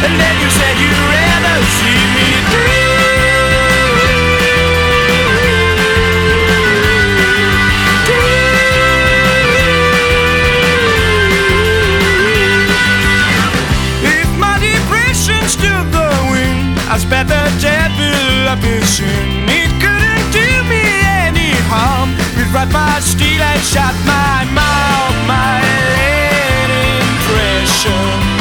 and then you said you'd rather see me through. If my depression stood the wind, I spent the devil up his sin. It couldn't do me any harm. It right my steel and shot my mouth, my lead impression.